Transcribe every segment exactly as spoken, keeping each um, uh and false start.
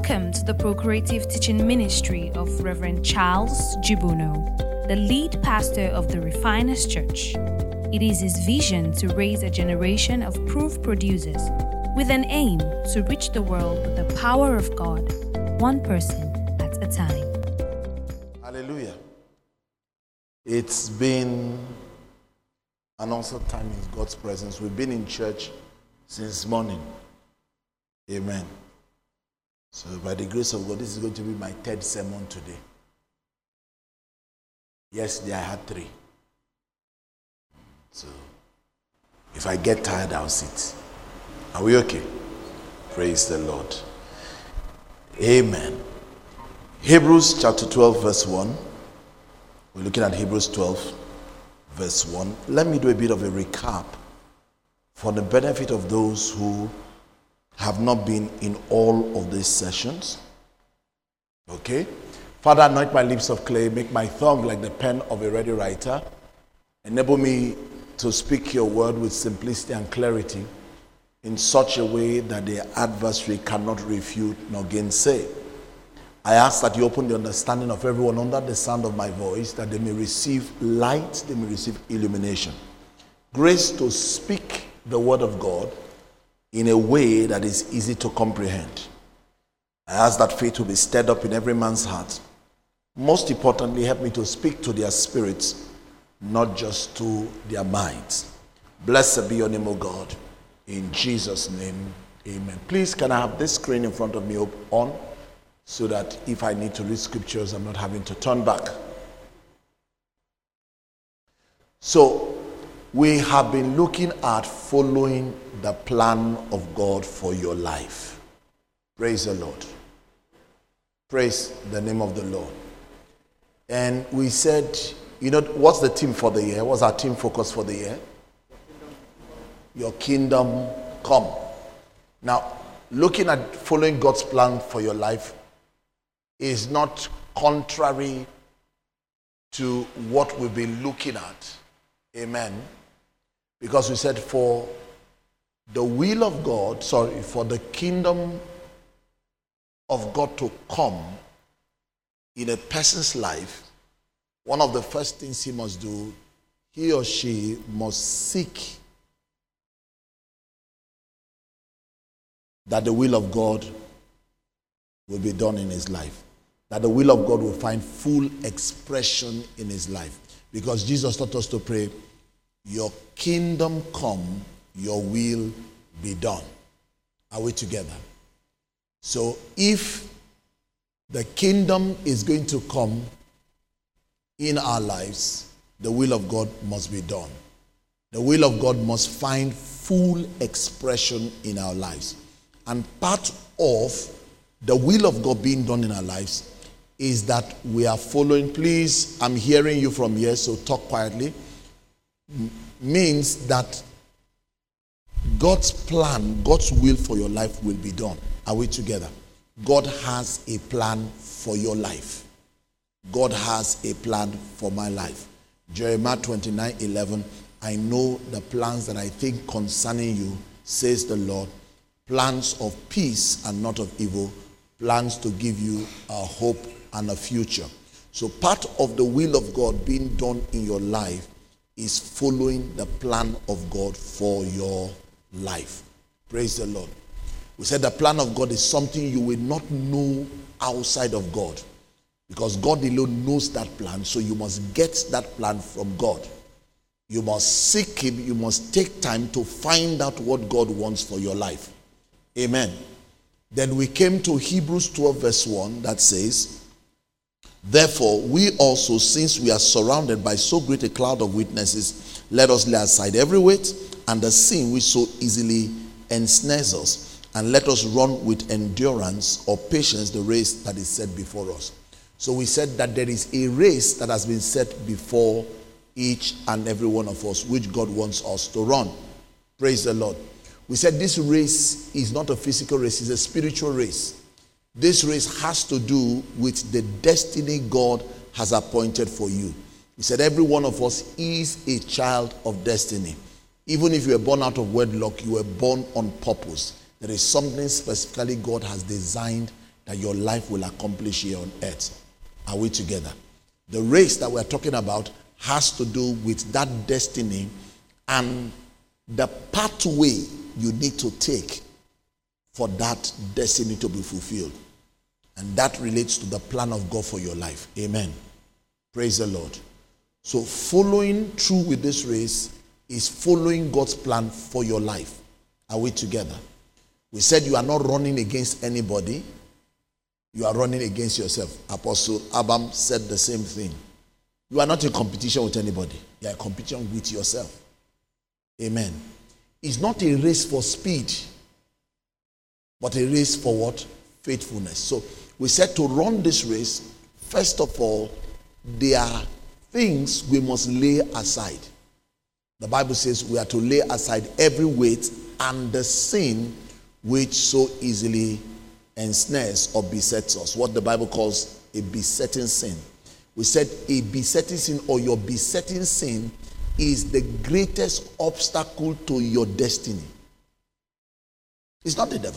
Welcome to the Procreative Teaching Ministry of Reverend Charles Jibuno, the lead pastor of the Refiners Church. It is his vision to raise a generation of proof producers with an aim to reach the world with the power of God, one person at a time. Hallelujah. It's been an awesome time in God's presence. We've been in church since morning. Amen. So by the grace of God, this is going to be my third sermon today. Yesterday I had three. So if I get tired, I'll sit. Are we okay? Praise the Lord. Amen. Hebrews chapter twelve verse one. We're looking at Hebrews twelve verse one. Let me do a bit of a recap for the benefit of those who have not been in all of these sessions. Okay? Father, anoint my lips of clay, make my tongue like the pen of a ready writer. Enable me to speak your word with simplicity and clarity in such a way that the adversary cannot refute nor gainsay. I ask that you open the understanding of everyone under the sound of my voice, that they may receive light, they may receive illumination. Grace to speak the word of God in a way that is easy to comprehend. I ask that faith will be stirred up in every man's heart. Most importantly, help me to speak to their spirits, not just to their minds. Blessed be your name, O God. In Jesus' name, amen. Please, can I have this screen in front of me on, so that if I need to read scriptures, I'm not having to turn back. So, we have been looking at following the plan of God for your life. Praise the Lord. Praise the name of the Lord. And we said, you know, what's the theme for the year? What's our team focus for the year? Your kingdom come. Now, looking at following God's plan for your life is not contrary to what we've been looking at. Amen. Because we said for the will of God, sorry, for the kingdom of God to come in a person's life, one of the first things he must do, he or she must seek that the will of God will be done in his life. That the will of God will find full expression in his life. Because Jesus taught us to pray, your kingdom come, your will be done. Are we together? So if the kingdom is going to come in our lives, the will of God must be done. The will of God must find full expression in our lives. And part of the will of God being done in our lives is that we are following. Please, I'm hearing you from here, so talk quietly. Means that God's plan, God's will for your life will be done. Are we together? God has a plan for your life. God has a plan for my life. Jeremiah twenty-nine eleven, I know the plans that I think concerning you, says the Lord, plans of peace and not of evil, plans to give you a hope and a future. So part of the will of God being done in your life is following the plan of God for your life. Praise the Lord. We said the plan of God is something you will not know outside of God, because God alone knows that plan. So you must get that plan from God. You must seek him. You must take time to find out what God wants for your life. Amen. Then we came to Hebrews twelve verse one that says, therefore, we also, since we are surrounded by so great a cloud of witnesses, let us lay aside every weight and the sin which so easily ensnares us, and let us run with endurance or patience the race that is set before us. So we said that there is a race that has been set before each and every one of us, which God wants us to run. Praise the Lord. We said this race is not a physical race, it's a spiritual race. This race has to do with the destiny God has appointed for you. He said every one of us is a child of destiny. Even if you were born out of wedlock, you were born on purpose. There is something specifically God has designed that your life will accomplish here on earth. Are we together? The race that we're talking about has to do with that destiny and the pathway you need to take for that destiny to be fulfilled. And that relates to the plan of God for your life. Amen. Praise the Lord. So following through with this race is following God's plan for your life. Are we together? We said you are not running against anybody. You are running against yourself. Apostle Abam said the same thing. You are not in competition with anybody. You are in competition with yourself. Amen. It's not a race for speed, but a race for what? Faithfulness. So we said to run this race, first of all, there are things we must lay aside. The Bible says we are to lay aside every weight and the sin which so easily ensnares or besets us. What the Bible calls a besetting sin. We said a besetting sin or your besetting sin is the greatest obstacle to your destiny. It's not the devil.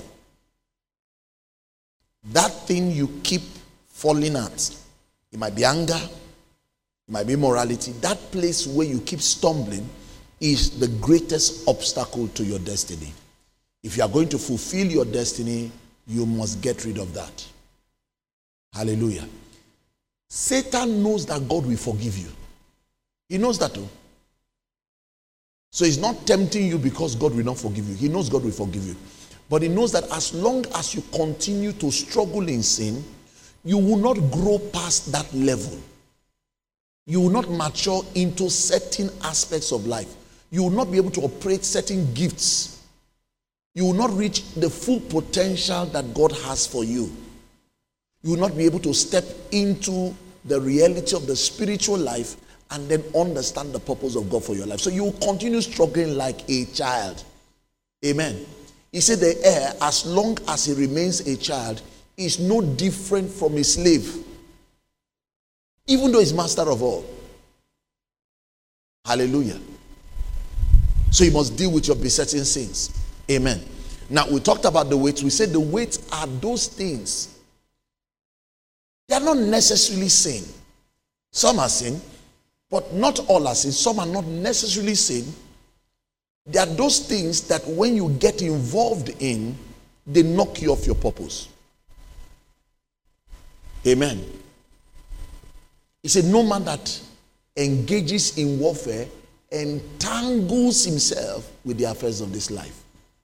That thing you keep falling at, it might be anger, it might be morality. That place where you keep stumbling is the greatest obstacle to your destiny. If you are going to fulfill your destiny, you must get rid of that. Hallelujah. Satan knows that God will forgive you. He knows that too. So he's not tempting you because God will not forgive you. He knows God will forgive you. But he knows that as long as you continue to struggle in sin, you will not grow past that level. You will not mature into certain aspects of life. You will not be able to operate certain gifts. You will not reach the full potential that God has for you. You will not be able to step into the reality of the spiritual life and then understand the purpose of God for your life. So you will continue struggling like a child. Amen. He said the heir, as long as he remains a child, is no different from a slave, even though he's master of all. Hallelujah. So you must deal with your besetting sins. Amen. Now we talked about the weights. We said the weights are those things. They are not necessarily sin. Some are sin, but not all are sin. Some are not necessarily sin. They are those things that when you get involved in, they knock you off your purpose. Amen. He said, no man that engages in warfare entangles himself with the affairs of this life.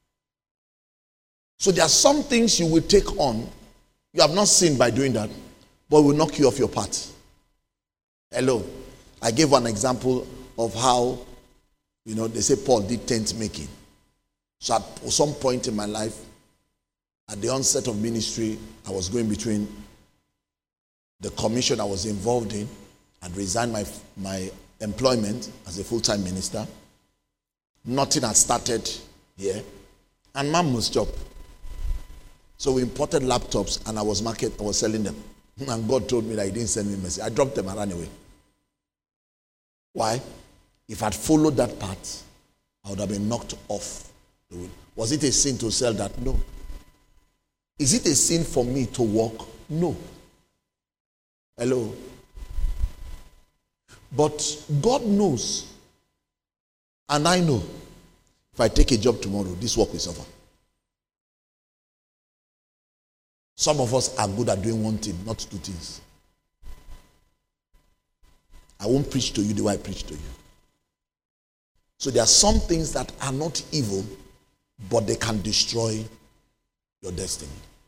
So there are some things you will take on. You have not sinned by doing that, but will knock you off your path. Hello. I gave one example of how, you know, they say Paul did tent making. So at some point in my life, at the onset of ministry, I was going between the commission I was involved in and resigned my, my employment as a full-time minister. Nothing had started here. And mom was job. So we imported laptops and I was market, I was selling them. And God told me that he didn't send me a message. I dropped them and ran away. Why? If I'd followed that path, I would have been knocked off the road. Was it a sin to sell that? No. Is it a sin for me to walk? No. Hello. But God knows, and I know, if I take a job tomorrow, this work will suffer. Some of us are good at doing one thing, not two things. I won't preach to you the way I preach to you. So there are some things that are not evil, but they can destroy your destiny.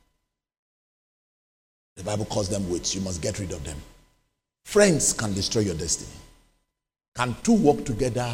The Bible calls them weights. You must get rid of them. Friends can destroy your destiny. Can two work together?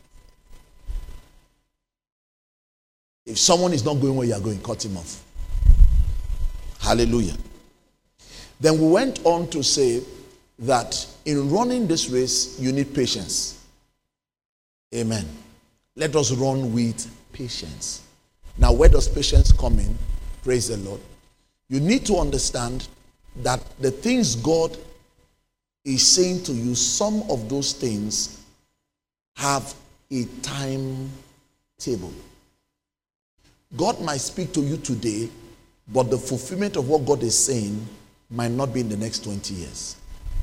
If someone is not going where you are going, cut him off. Hallelujah. Then we went on to say that in running this race, you need patience. Amen. Let us run with patience. Now, where does patience come in? Praise the Lord. You need to understand that the things God is saying to you, some of those things have a timetable. God might speak to you today But the fulfillment of what God is saying might not be in the next twenty years.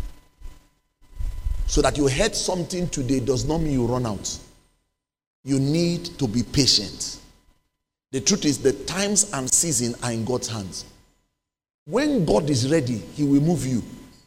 So that you heard something today does not mean you run out. You need to be patient. The truth is, the times and season are in God's hands. When God is ready, he will move you.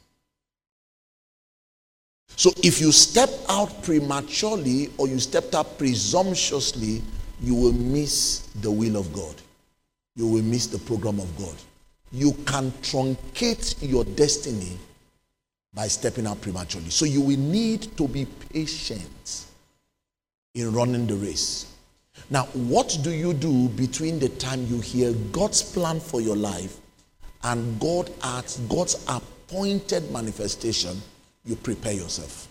So if you step out prematurely or you stepped out presumptuously, you will miss the will of God. You will miss the program of God. You can truncate your destiny by stepping out prematurely. So you will need to be patient in running the race. Now, what do you do between the time you hear God's plan for your life and God at God's appointed manifestation? You prepare yourself.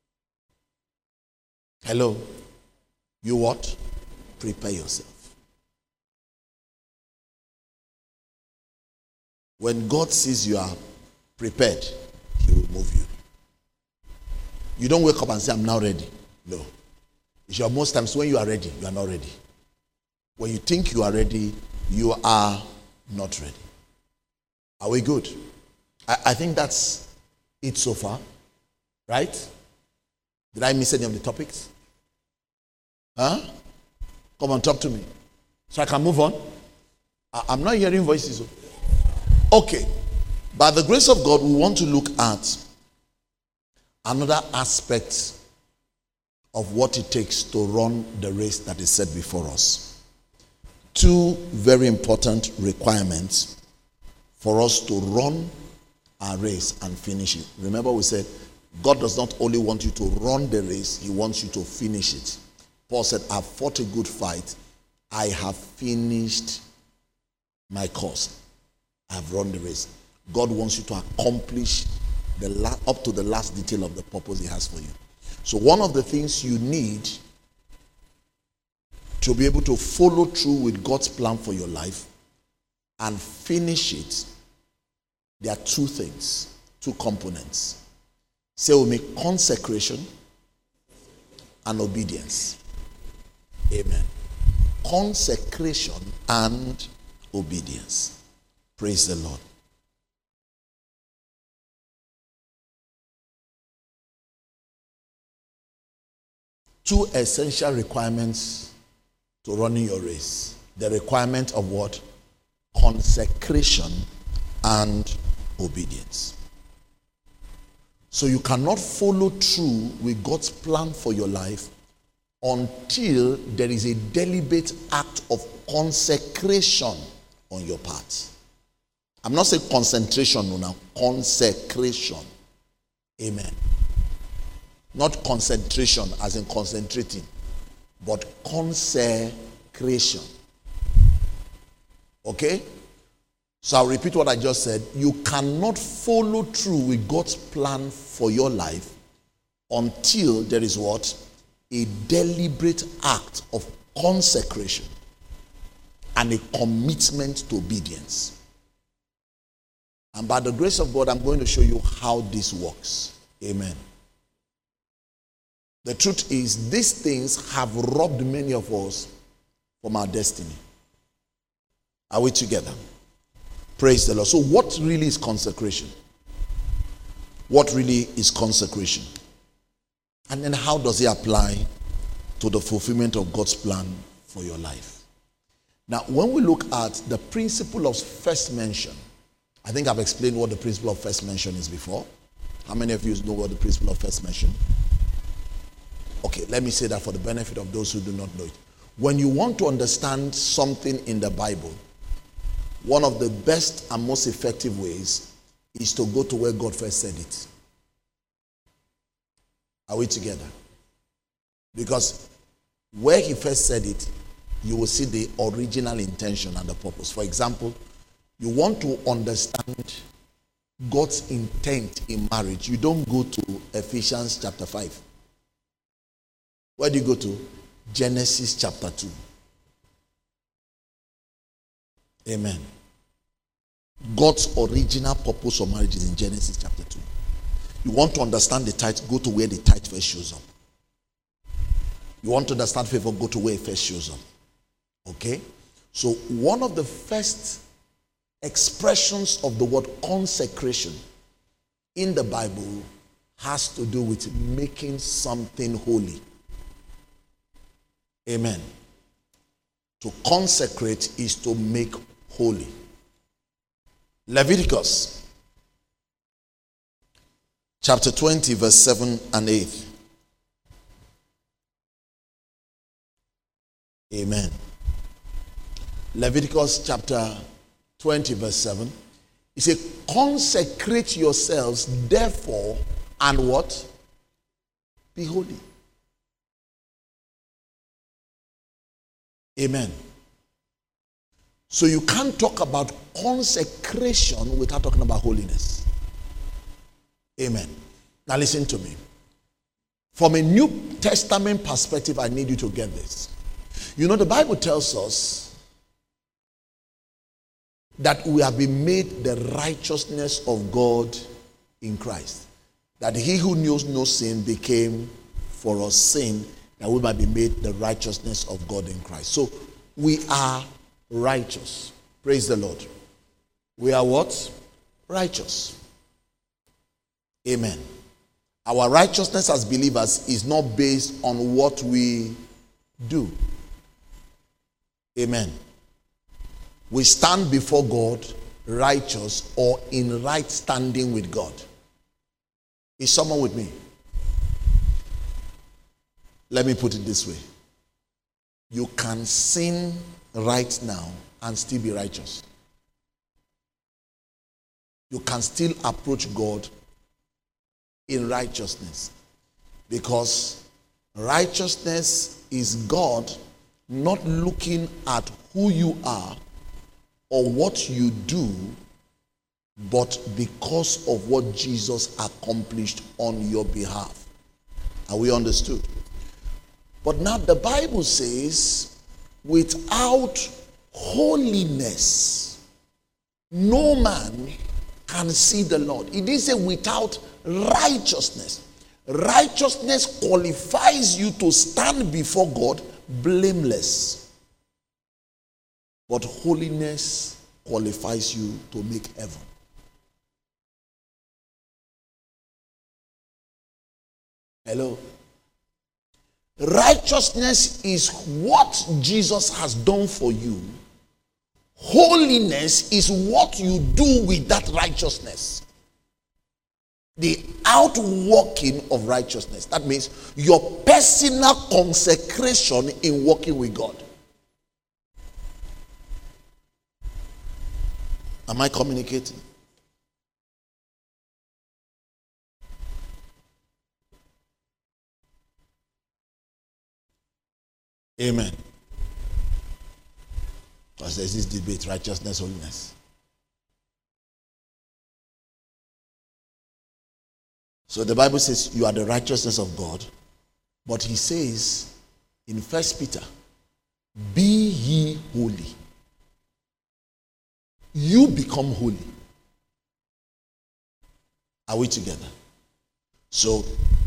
Hello? You what? Prepare yourself. When God sees you are prepared, he will move you. You don't wake up and say, I'm now ready. No. It's your most times when you are ready, you are not ready. When you think you are ready, you are not ready. Are we good? I, I think that's it so far. Right? Did I miss any of the topics? Huh? Come on, talk to me. So I can move on. I, I'm not hearing voices. Okay. By the grace of God, we want to look at another aspect of what it takes to run the race that is set before us. Two very important requirements for us to run our race and finish it. Remember, we said God does not only want you to run the race, he wants you to finish it. Paul said, I've fought a good fight. I have finished my course. I have run the race. God wants you to accomplish the la- up to the last detail of the purpose he has for you. So one of the things you need to be able to follow through with God's plan for your life and finish it, there are two things, two components. Say we make consecration and obedience. Amen. Consecration and obedience. Praise the Lord. Two essential requirements to running your race. The requirement of what? Consecration and obedience. So you cannot follow through with God's plan for your life until there is a deliberate act of consecration on your part. I'm not saying concentration, no, now consecration. Amen. Not concentration as in concentrating, but consecration. Okay? So I'll repeat what I just said. You cannot follow through with God's plan for your life until there is what? A deliberate act of consecration and a commitment to obedience. And by the grace of God, I'm going to show you how this works. Amen. The truth is, these things have robbed many of us from our destiny. Are we together? Praise the Lord. So what really is consecration? What really is consecration? And then how does it apply to the fulfillment of God's plan for your life? Now, when we look at the principle of first mention, I think I've explained what the principle of first mention is before. How many of you know what the principle of first mention? Okay, let me say that for the benefit of those who do not know it. When you want to understand something in the Bible, one of the best and most effective ways is to go to where God first said it. Are we together? Because where he first said it, you will see the original intention and the purpose. For example, you want to understand God's intent in marriage. You don't go to Ephesians chapter five. Where do you go to? Genesis chapter two. Amen. God's original purpose of marriage is in Genesis chapter two. You want to understand the tithe, go to where the tithe first shows up. You want to understand favor, go to where it first shows up. Okay? So one of the first expressions of the word consecration in the Bible has to do with making something holy. Amen. To consecrate is to make holy. Leviticus chapter twenty, verse seven and eight. Amen. Leviticus chapter twenty, verse seven. It says, consecrate yourselves, therefore, and what? Be holy. Amen. So you can't talk about consecration without talking about holiness. Amen. Now listen to me. From a New Testament perspective, I need you to get this. You know, the Bible tells us that we have been made the righteousness of God in Christ. That he who knows no sin became for us sin, that we might be made the righteousness of God in Christ. So we are righteous. Praise the Lord. We are what? Righteous. Amen. Our righteousness as believers is not based on what we do. Amen. We stand before God righteous or in right standing with God. Is someone with me? Let me put it this way. You can sin right now and still be righteous. You can still approach God in righteousness, because righteousness is God not looking at who you are or what you do, but because of what Jesus accomplished on your behalf. Are we understood? But now the Bible says, without holiness, no man can see the Lord. It didn't say without righteousness. Righteousness qualifies you to stand before God blameless. But holiness qualifies you to make heaven. Hello? Righteousness is what Jesus has done for you. Holiness is what you do with that righteousness. The outworking of righteousness. That means your personal consecration in working with God. Am I communicating? Amen. Because there's this debate, righteousness, holiness. So the Bible says you are the righteousness of God. But he says in First Peter, be ye holy. You become holy. Are we together? So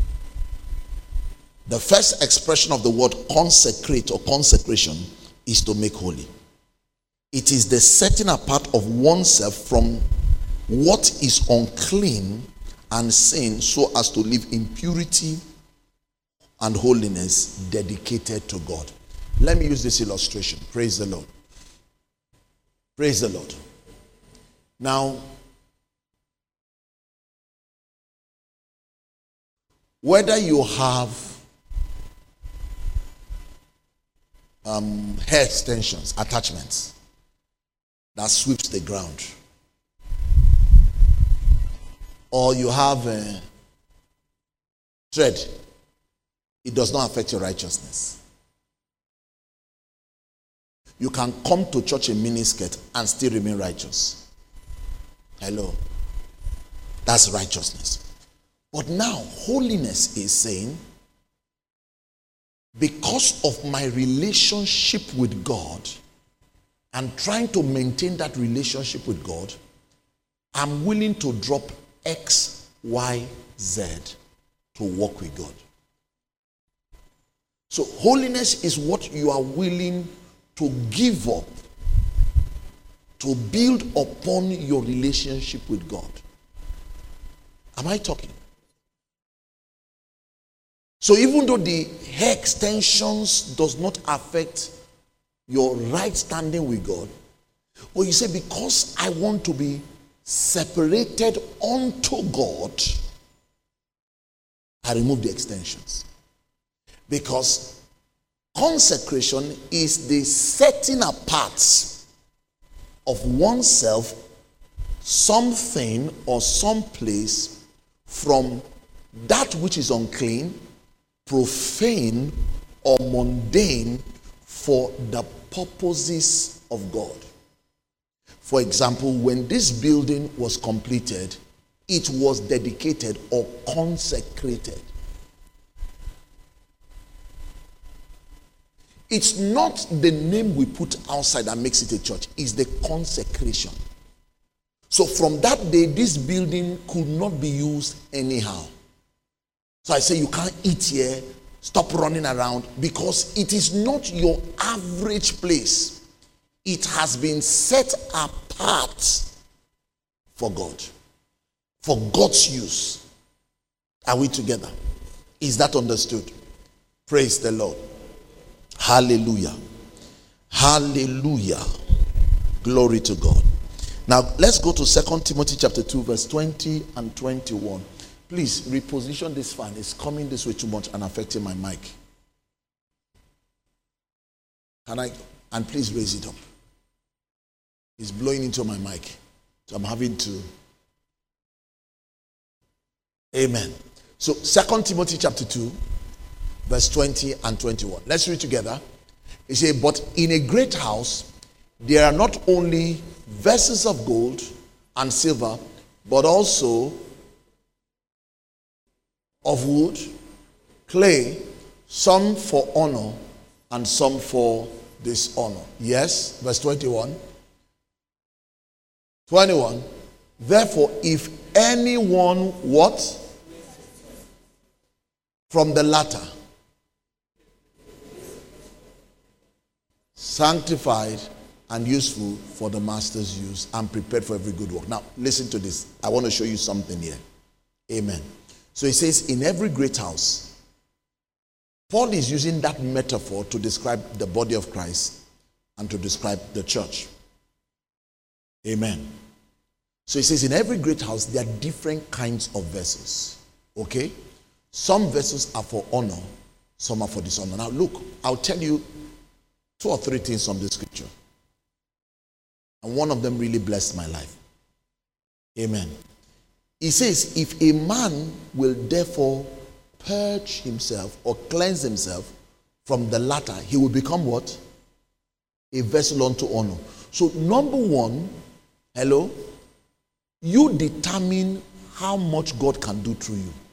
the first expression of the word consecrate or consecration is to make holy. It is the setting apart of oneself from what is unclean and sin, so as to live in purity and holiness dedicated to God. Let me use this illustration. Praise the Lord. Praise the Lord. Now, whether you have um, hair extensions, attachments that sweeps the ground, or you have a thread, it does not affect your righteousness. You can come to church in miniskirt and still remain righteous. Hello. That's righteousness. But now, holiness is saying, because of my relationship with God and trying to maintain that relationship with God, I'm willing to drop X, Y, Z to walk with God. So holiness is what you are willing to give up to build upon your relationship with God. Am I talking? So even though the hair extensions does not affect your right standing with God, well, you say, because I want to be separated unto God, I remove the extensions. Because consecration is the setting apart of oneself, something or some place, from that which is unclean, profane, or mundane for the purposes of God. For example, when this building was completed, it was dedicated or consecrated. It's not the name we put outside that makes it a church. It's the consecration. So from that day, this building could not be used anyhow. So I say you can't eat here, stop running around, because it is not your average place. It has been set apart for God, for God's use. Are we together? Is that understood? Praise the Lord. Hallelujah. Hallelujah. Glory to God. Now let's go to Second Timothy chapter two, verse twenty and twenty-one. Please reposition this fan. It's coming this way too much and affecting my mic. Can I? And please raise it up. It's blowing into my mic, so I'm having to. Amen. So Second Timothy chapter two, verse twenty and twenty-one. Let's read together. It says, but in a great house there are not only vessels of gold and silver, but also of wood, clay, some for honor and some for dishonor. Yes, verse twenty-one. twenty-one. Therefore, if anyone what? From the latter, sanctified and useful for the master's use and prepared for every good work. Now, listen to this. I want to show you something here. Amen. So it says, in every great house. Paul is using that metaphor to describe the body of Christ and to describe the church. Amen. So he says, in every great house, there are different kinds of vessels. Okay? Some vessels are for honor, some are for dishonor. Now look, I'll tell you two or three things from this scripture. And one of them really blessed my life. Amen. He says, if a man will therefore purge himself or cleanse himself from the latter, he will become what? A vessel unto honor. So number one, hello, you determine how much God can do through you.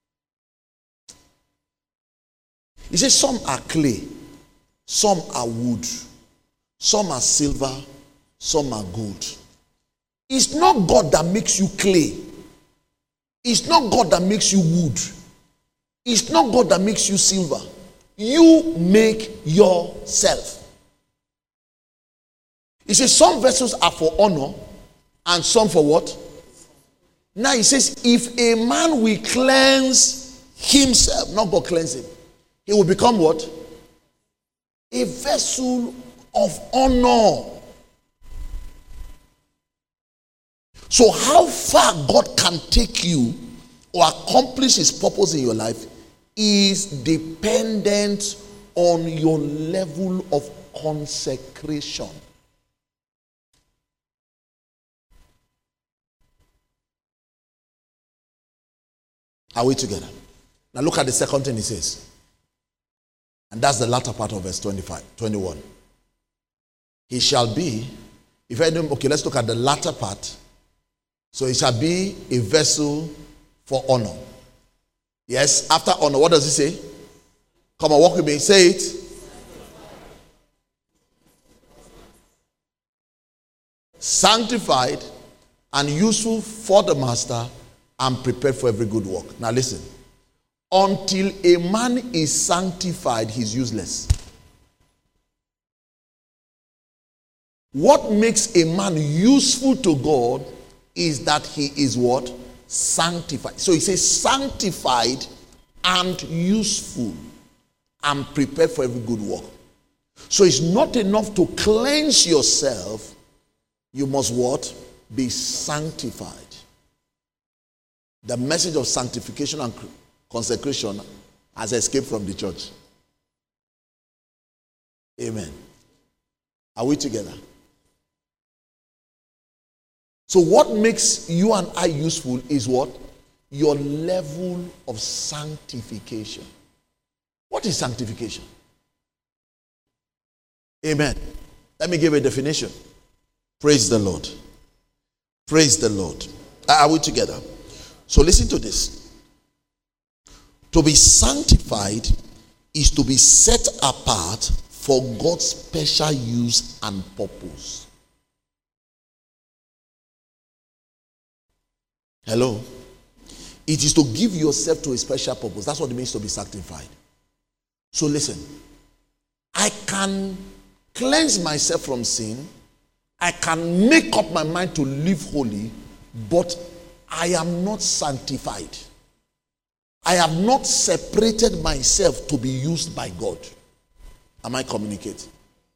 He says some are clay, some are wood, some are silver, some are gold. It's not God that makes you clay. It's not God that makes you wood. It's not God that makes you silver. You make yourself. He says some vessels are for honor and some for what? Now he says if a man will cleanse himself, not God cleanse him, he will become what? A vessel of honor. So how far God can take you or accomplish his purpose in your life is dependent on your level of consecration. Are we together? Now look at the second thing he says. And that's the latter part of verse twenty-five, twenty-one. He shall be, if I don't, okay, let's look at the latter part. So he shall be a vessel for honor. Yes, after honor, what does he say? Come on, walk with me. Say it. Sanctified and useful for the master and prepared for every good work. Now listen. Until a man is sanctified, he's useless. What makes a man useful to God is that he is what? Sanctified. So he says sanctified and useful and prepared for every good work. So it's not enough to cleanse yourself. You must what? Be sanctified. The message of sanctification and consecration has escaped from the church. Amen. Are we together? So what makes you and I useful is what? Your level of sanctification. What is sanctification? Amen. Let me give a definition. Praise the Lord. Praise the Lord. Are we together? So listen to this. To be sanctified is to be set apart for God's special use and purpose. Hello? It is to give yourself to a special purpose. That's what it means to be sanctified. So listen. I can cleanse myself from sin. I can make up my mind to live holy, but I am not sanctified. I have not separated myself to be used by God. Am I communicating?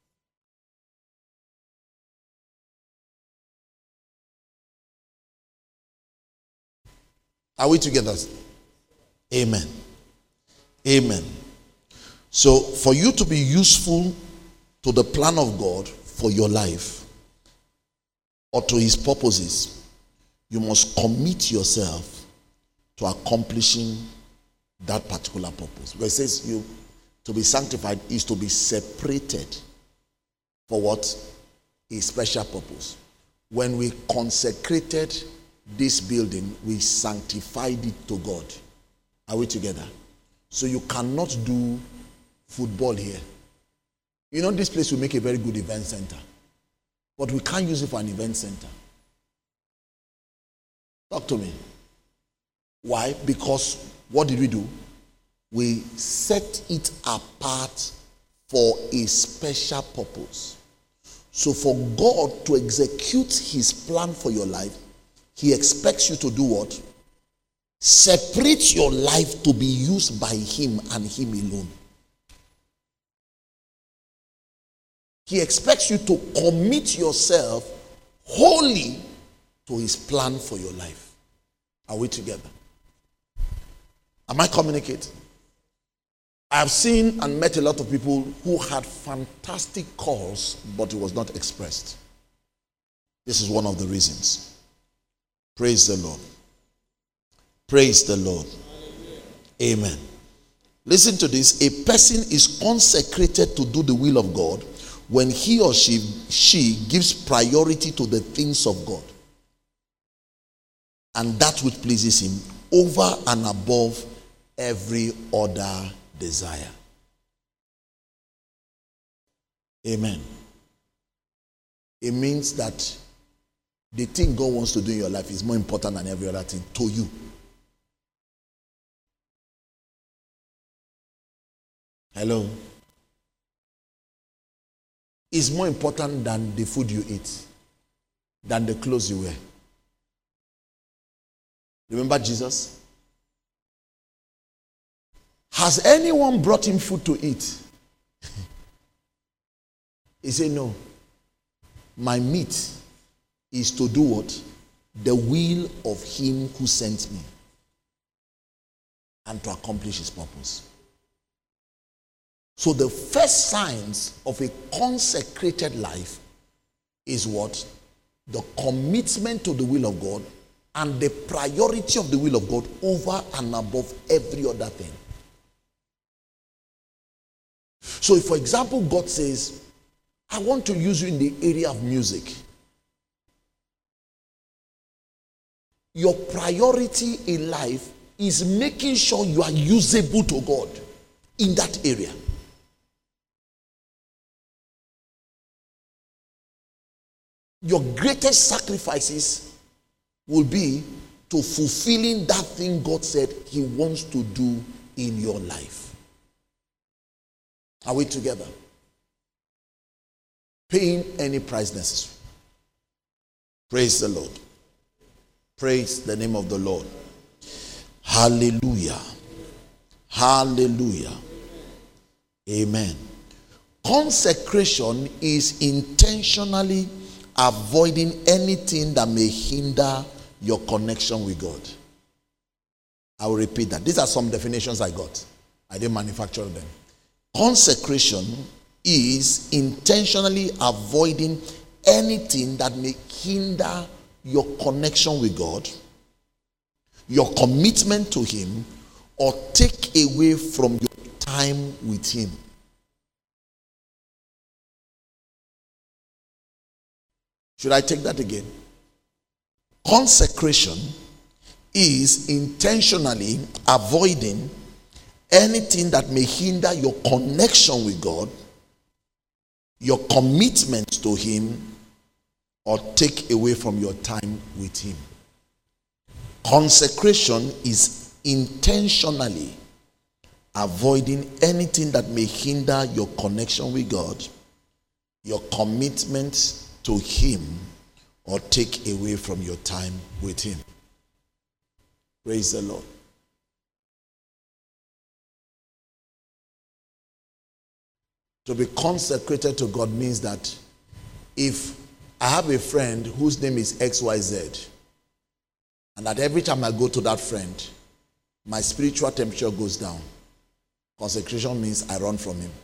Are we together? Amen. Amen. So for you to be useful to the plan of God for your life or to his purposes, you must commit yourself to accomplishing that particular purpose. Because it says you to be sanctified is to be separated for what? A special purpose. When we consecrated this building, we sanctified it to God. Are we together? So you cannot do football here. You know, this place will make a very good event center, but we can't use it for an event center. Talk to me. Why? Because what did we do? We set it apart for a special purpose. So for God to execute his plan for your life, he expects you to do what? Separate your life to be used by him and him alone. He expects you to commit yourself wholly to his plan for your life. Are we together? Am I communicating? I have seen and met a lot of people who had fantastic calls, but it was not expressed. This is one of the reasons. Praise the Lord. Praise the Lord. Amen. Listen to this. A person is consecrated to do the will of God when he or she, she gives priority to the things of God and that which pleases him over and above every other desire. Amen. It means that the thing God wants to do in your life is more important than every other thing to you. Hello? It's more important than the food you eat, than the clothes you wear. Remember Jesus? Has anyone brought him food to eat? He said, no. My meat is to do what? The will of him who sent me and to accomplish his purpose. So the first signs of a consecrated life is what? The commitment to the will of God and the priority of the will of God over and above every other thing. So if, for example, God says, I want to use you in the area of music. Your priority in life is making sure you are usable to God in that area. Your greatest sacrifices will be to fulfilling that thing God said he wants to do in your life. Are we together? paying any price necessary. Praise the Lord. Praise the name of the Lord. Hallelujah. Hallelujah. Amen. Consecration is intentionally avoiding anything that may hinder your connection with God. I will repeat that. These are some definitions I got. I didn't manufacture them. Consecration is intentionally avoiding anything that may hinder your connection with God, your commitment to Him, or take away from your time with Him. Should I take that again? Consecration is intentionally avoiding anything that may hinder your connection with God, your commitment to Him, or take away from your time with Him. Consecration is intentionally avoiding anything that may hinder your connection with God, your commitment to Him, or take away from your time with Him. Praise the Lord. To be consecrated to God means that if I have a friend whose name is X Y Z, and that every time I go to that friend, my spiritual temperature goes down, consecration means I run from him.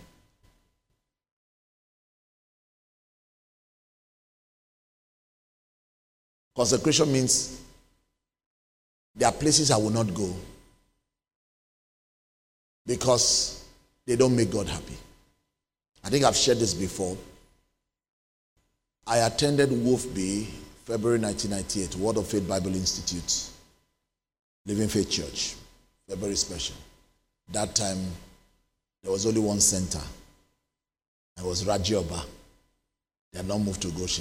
Consecration means there are places I will not go because they don't make God happy. I think I've shared this before. I attended Wolf Bay, February nineteen ninety-eight, Word of Faith Bible Institute, Living Faith Church, very special. That time, there was only one center. It was Rajioba. They had not moved to Goshen.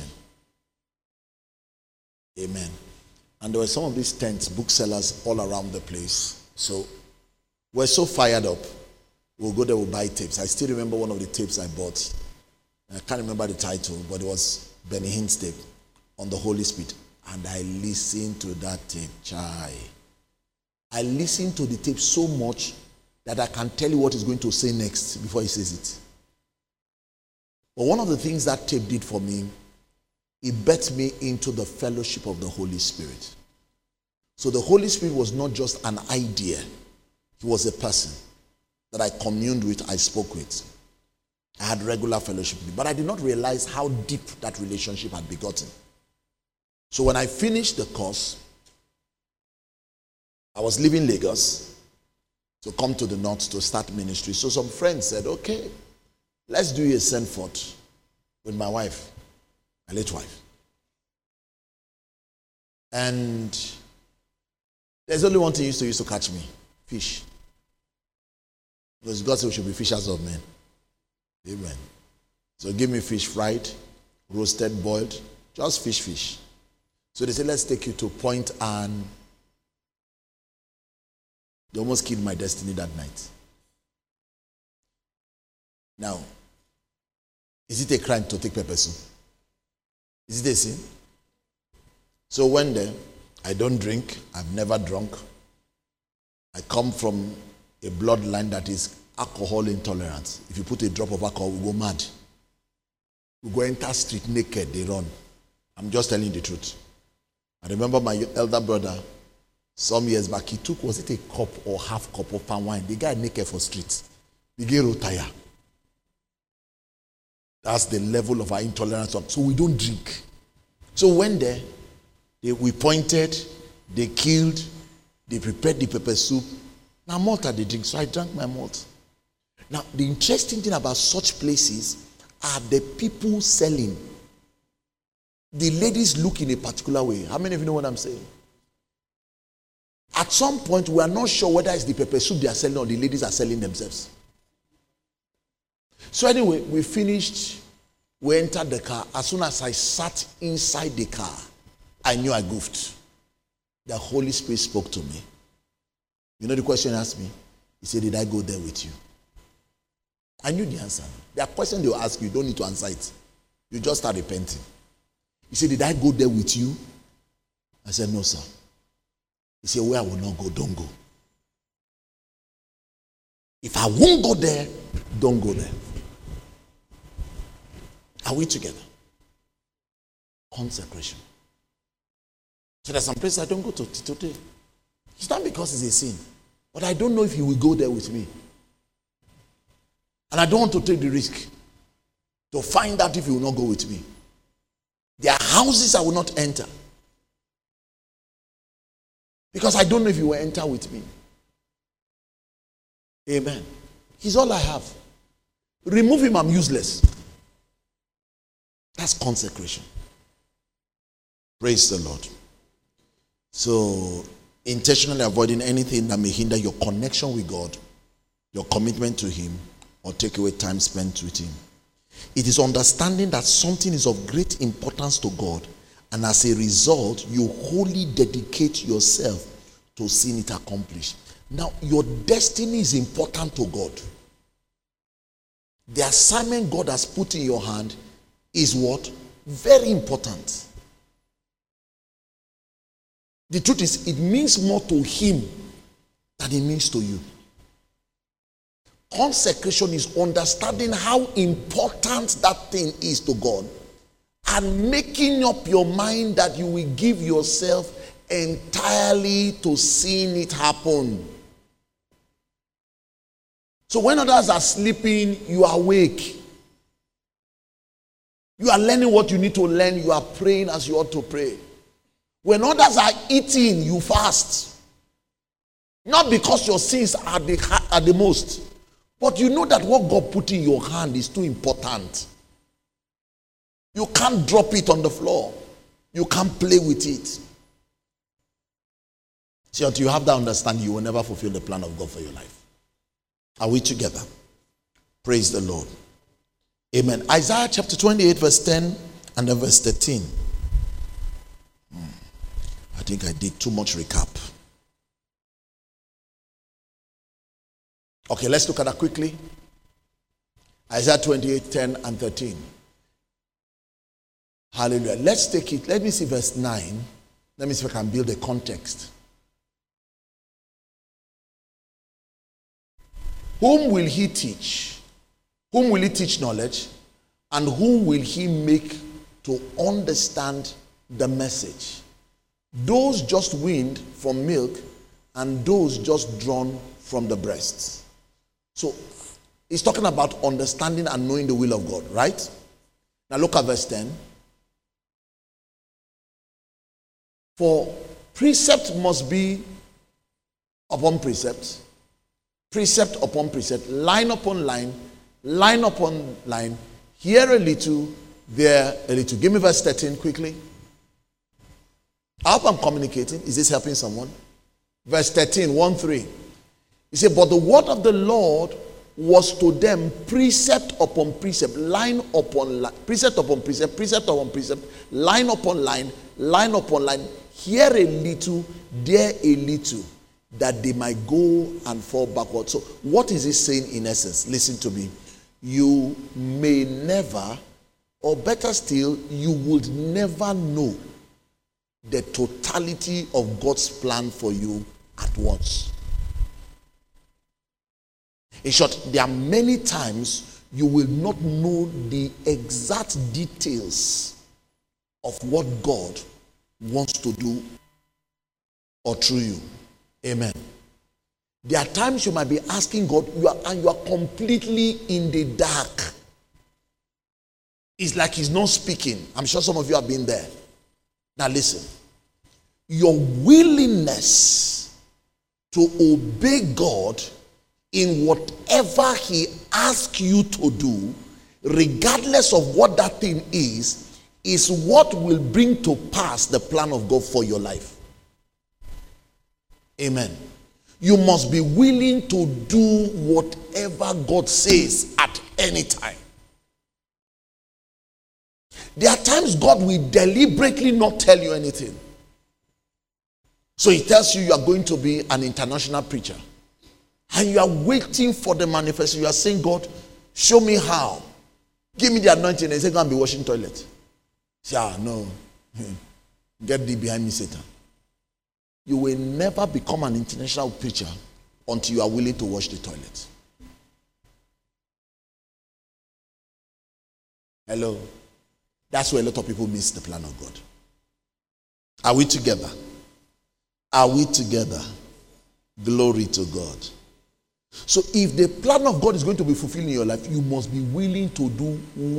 Amen. And there were some of these tents, booksellers all around the place. So we're so fired up. We'll go there, we'll buy tapes. I still remember one of the tapes I bought. I can't remember the title, but it was Benny Hinn's tape on the Holy Spirit. And I listened to that tape. Chai. I listened to the tape so much that I can tell you what he's going to say next before he says it. But one of the things that tape did for me, it bet me into the fellowship of the Holy Spirit. So the Holy Spirit was not just an idea. He was a person that I communed with, I spoke with. I had regular fellowship with him. But I did not realize how deep that relationship had begotten. So when I finished the course, I was leaving Lagos to come to the north to start ministry. So some friends said, okay, let's do a send forth with my wife, my late wife. And there's only one thing he used to use to catch me, fish. Because God said we should be fishers of men. Amen. So give me fish fried, roasted, boiled, just fish, fish. So they said, let's take you to Point and they almost killed my destiny that night. Now, is it a crime to take pepper soup? Is it a sin? So when there, I don't drink, I've never drunk. I come from a bloodline that is alcohol intolerant. If you put a drop of alcohol, we go mad. We go enter street naked, they run. I'm just telling you the truth. I remember my elder brother, some years back, he took, was it a cup or half cup of palm wine? The guy naked for streets. The guy road tire. That's the level of our intolerance. So we don't drink. So when there, they, we pointed, they killed, they prepared the pepper soup. Now malt they drink, so I drank my malt. Now the interesting thing about such places are the people selling. The ladies look in a particular way. How many of you know what I'm saying? At some point, we are not sure whether it's the pepper soup they are selling or the ladies are selling themselves. So anyway, we finished. We entered the car. As soon as I sat inside the car, I knew I goofed. The Holy Spirit spoke to me. You know the question he asked me? He said, did I go there with you? I knew the answer. There are questions they will ask you. You don't need to answer it. You just start repenting. You say, did I go there with you? I said, no, sir. He said, where I will not go, don't go. If I won't go there, don't go there. Are we together? Consecration. So there's some places I don't go to today. It's not because it's a sin, but I don't know if he will go there with me. And I don't want to take the risk to find out if he will not go with me. There are houses I will not enter, because I don't know if he will enter with me. Amen. He's all I have. Remove him, I'm useless. That's consecration. Praise the Lord. So, intentionally avoiding anything that may hinder your connection with God, your commitment to him, or take away time spent with him. It is understanding that something is of great importance to God, and as a result, you wholly dedicate yourself to seeing it accomplished. Now, your destiny is important to God. The assignment God has put in your hand is what? Very important. The truth is, it means more to him than it means to you. Consecration is understanding how important that thing is to God and making up your mind that you will give yourself entirely to seeing it happen. So when others are sleeping, you are awake. You are learning what you need to learn. You are praying as you ought to pray. When others are eating, you fast. Not because your sins are the, are the most, but you know that what God put in your hand is too important. You can't drop it on the floor. You can't play with it. See, until you have that understanding, you will never fulfill the plan of God for your life. Are we together? Praise the Lord. Amen. Isaiah chapter twenty-eight, verse ten and then verse thirteen. Hmm. I think I did too much recap. Okay, let's look at that quickly. Isaiah twenty-eight, ten and thirteen. Hallelujah. Let's take it. Let me see verse nine. Let me see if I can build a context. Whom will he teach? Whom will he teach knowledge? And whom will he make to understand the message? Those just weaned from milk and those just drawn from the breasts. So, he's talking about understanding and knowing the will of God, right? Now look at verse ten. For precept must be upon precept, precept upon precept, line upon line, line upon line, here a little, there a little. Give me verse thirteen quickly. I hope I'm communicating. Is this helping someone? Verse thirteen, one, three. He said, but the word of the Lord was to them precept upon precept, line upon line, precept upon precept, precept upon precept, line upon line, line upon line, here a little, there a little, that they might go and fall backward. So what is he saying in essence? Listen to me. You may never, or better still, you would never know the totality of God's plan for you at once. In short, there are many times you will not know the exact details of what God wants to do or through you. Amen. There are times you might be asking God, you are, and you are completely in the dark. It's like he's not speaking. I'm sure some of you have been there. Now listen. Your willingness to obey God in whatever he asks you to do, regardless of what that thing is, is what will bring to pass the plan of God for your life. Amen. You must be willing to do whatever God says at any time. There are times God will deliberately not tell you anything. So he tells you you are going to be an international preacher. And you are waiting for the manifestation. You are saying, God, show me how. Give me the anointing and say, go and be washing toilet. Say, ah, no. Get thee behind me, Satan. You will never become an international preacher until you are willing to wash the toilet. Hello? That's where a lot of people miss the plan of God. Are we together? Are we together? Glory to God. So if the plan of God is going to be fulfilled in your life, you must be willing to do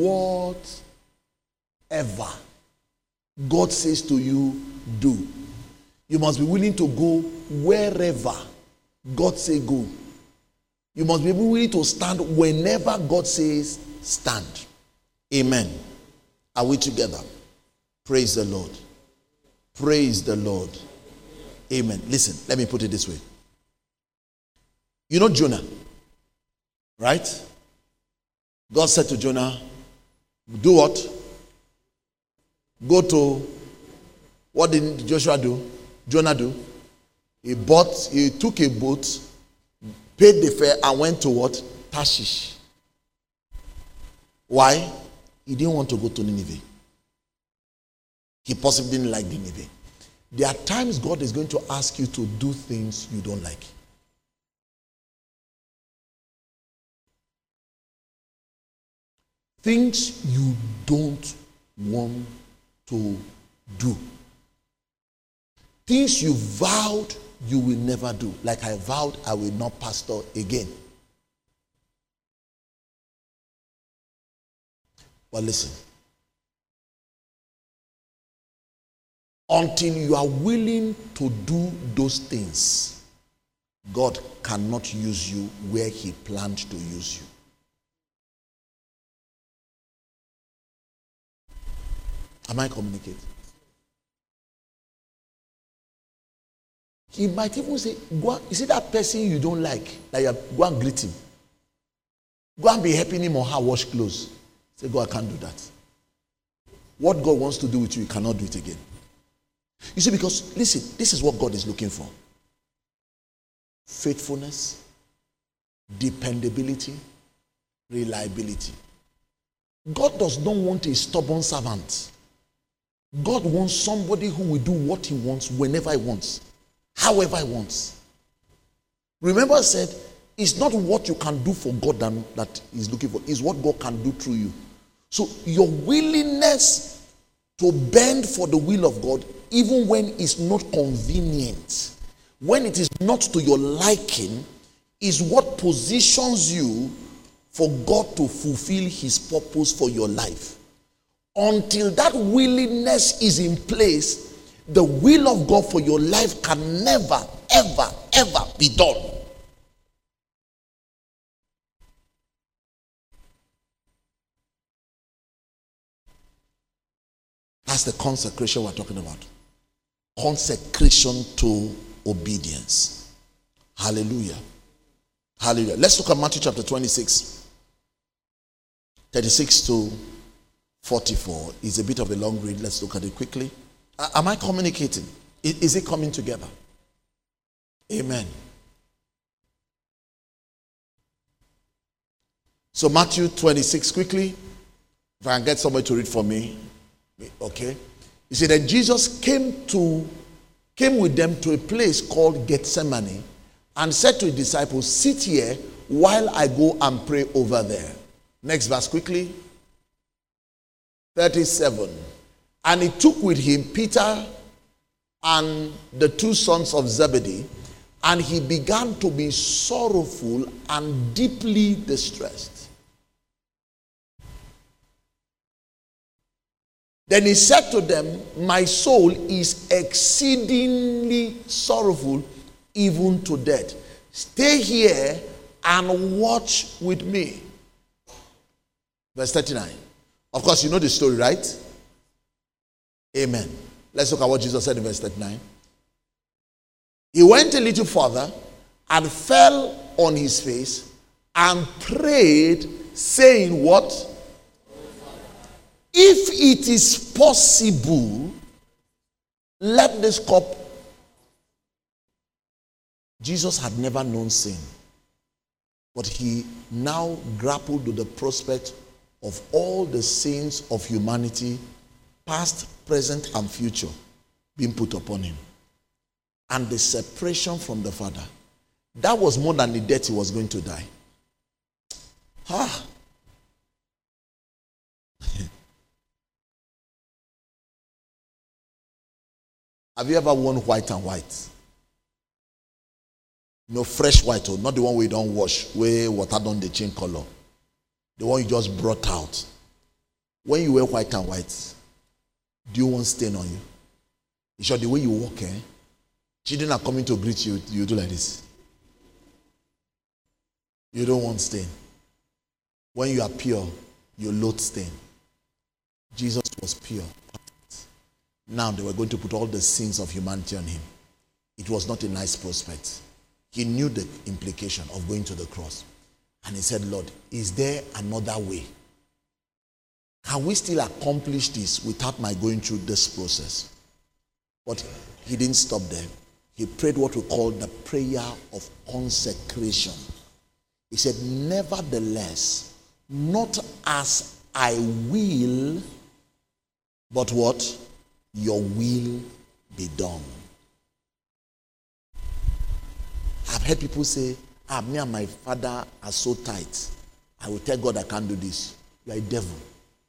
whatever God says to you, do. You must be willing to go wherever God says go. You must be willing to stand whenever God says stand. Amen. Are we together? Praise the Lord. Praise the Lord. Amen. Listen, let me put it this way. You know Jonah, right? God said to Jonah, do what? Go to, what did Joshua do? Jonah do? He bought, he took a boat, paid the fare, and went to what? Tarshish. Why? He didn't want to go to Nineveh. He possibly didn't like Nineveh. There are times God is going to ask you to do things you don't like. Things you don't want to do. Things you vowed you will never do. Like I vowed I will not pastor again. But listen. Until you are willing to do those things, God cannot use you where He planned to use you. Am I communicating? He might even say, go, you see that person you don't like, that you have, go and greet him. Go and be helping him or her wash clothes. Say, God, I can't do that. What God wants to do with you, you cannot do it again. You see, because, listen, this is what God is looking for. Faithfulness, dependability, reliability. God does not want a stubborn servant. God wants somebody who will do what He wants, whenever He wants, however He wants. Remember I said, it's not what you can do for God that, that He's looking for. It's what God can do through you. So your willingness to bend for the will of God, even when it's not convenient, when it is not to your liking, is what positions you for God to fulfill His purpose for your life. Until that willingness is in place, the will of God for your life can never, ever, ever be done. That's the consecration we're talking about. Consecration to obedience. Hallelujah. Hallelujah. Let's look at Matthew chapter twenty-six, thirty-six to forty-four. It's a bit of a long read. Let's look at it quickly. Uh, am I communicating? Is, is it coming together? Amen. So Matthew twenty-six, quickly. If I can get somebody to read for me. Okay. You see that Jesus came to came with them to a place called Gethsemane and said to his disciples, sit here while I go and pray over there. Next verse quickly. thirty-seven. And he took with him Peter and the two sons of Zebedee, and he began to be sorrowful and deeply distressed. Then he said to them, my soul is exceedingly sorrowful, even to death. Stay here and watch with me. Verse thirty-nine. Of course, you know the story, right? Amen. Let's look at what Jesus said in verse thirty-nine. He went a little further and fell on his face and prayed, saying what? If it is possible, let this cup. Jesus had never known sin, but he now grappled with the prospect of all the sins of humanity, past, present, and future, being put upon him. And the separation from the Father. That was more than the death he was going to die. Ah. Have you ever worn white and white? No, fresh white, or not the one we don't wash, where water don't they change color. The one you just brought out. When you wear white and white, do you want stain on you? You sure the way you walk, eh? Children are coming to greet you, you do like this. You don't want stain. When you are pure, you loathe stain. Jesus was pure. Now they were going to put all the sins of humanity on him. It was not a nice prospect. He knew the implication of going to the cross. And he said, Lord, is there another way? Can we still accomplish this without my going through this process? But he didn't stop there. He prayed what we call the prayer of consecration. He said, nevertheless, not as I will, but what? Your will be done. I've heard people say, ah, me and my father are so tight. I will tell God I can't do this. You are a devil.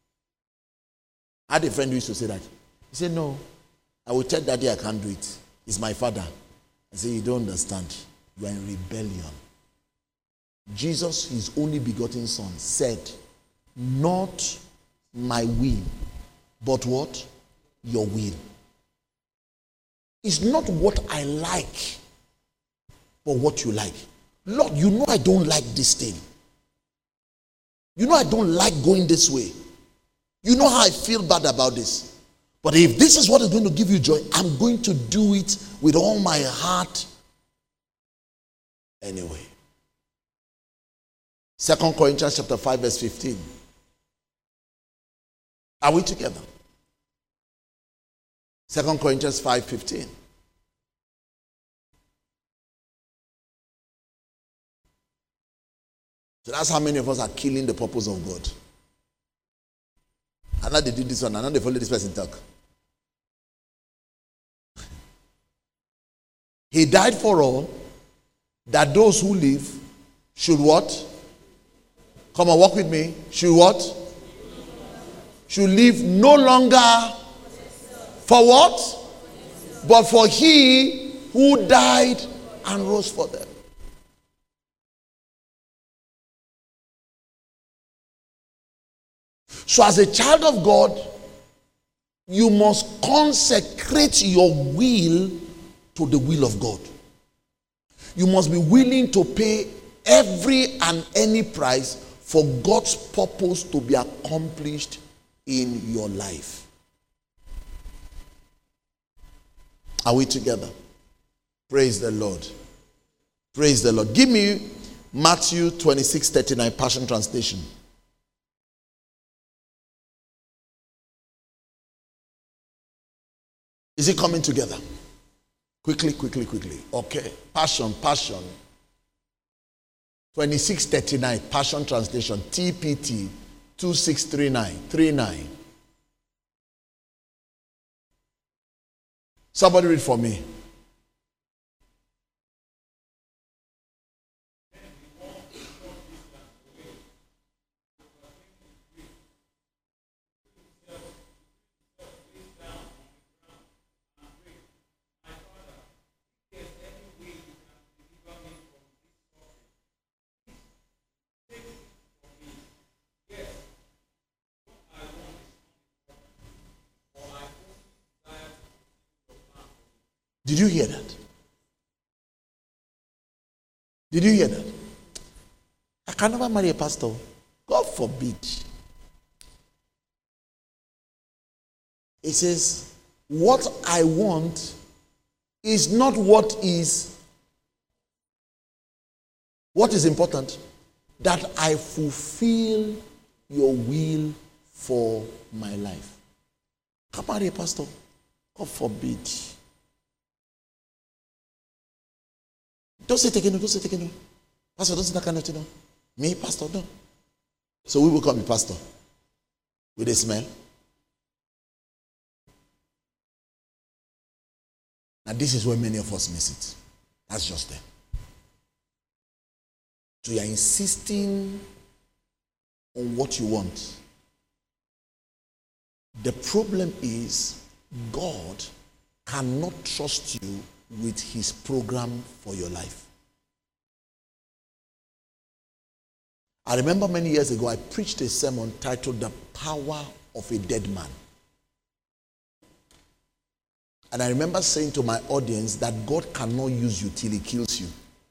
I had a friend who used to say that. He said, no, I will tell daddy I can't do it. He's my father. I said, you don't understand. You are in rebellion. Jesus, his only begotten son, said, not my will, but what? Your will. It's not what I like, but what you like. Lord, you know I don't like this thing. You know I don't like going this way. You know how I feel bad about this. But if this is what is going to give you joy, I'm going to do it with all my heart anyway. Second Corinthians chapter five verse fifteen. Are we together? Second Corinthians five fifteen. So that's how many of us are killing the purpose of God. And now they do this one, and now they follow this person talk. He died for all, that those who live should what? Come on, walk with me. Should what? Should live no longer for what? But for he who died and rose for them. So as a child of God, you must consecrate your will to the will of God. You must be willing to pay every and any price for God's purpose to be accomplished in your life. Are we together? Praise the Lord. Praise the Lord. Give me Matthew twenty-six thirty-nine, Passion Translation. Is it coming together? Quickly, quickly, quickly. Okay. Passion, passion. twenty-six thirty-nine, Passion Translation, T P T two six three nine, three nine. Somebody read for me. Did you hear that? Did you hear that? I can never marry a pastor. God forbid. It says, what I want is not what is, what is important, that I fulfill your will for my life. Can I marry a pastor? God forbid. Don't say it again, don't say it again. Pastor, don't say that kind of thing. Me, pastor, no. So we will call me pastor. With a smell? Now this is where many of us miss it. That's just there. So you are insisting on what you want. The problem is God cannot trust you with his program for your life. I remember many years ago I preached a sermon titled The Power of a Dead Man. And I remember saying to my audience that God cannot use you till he kills you.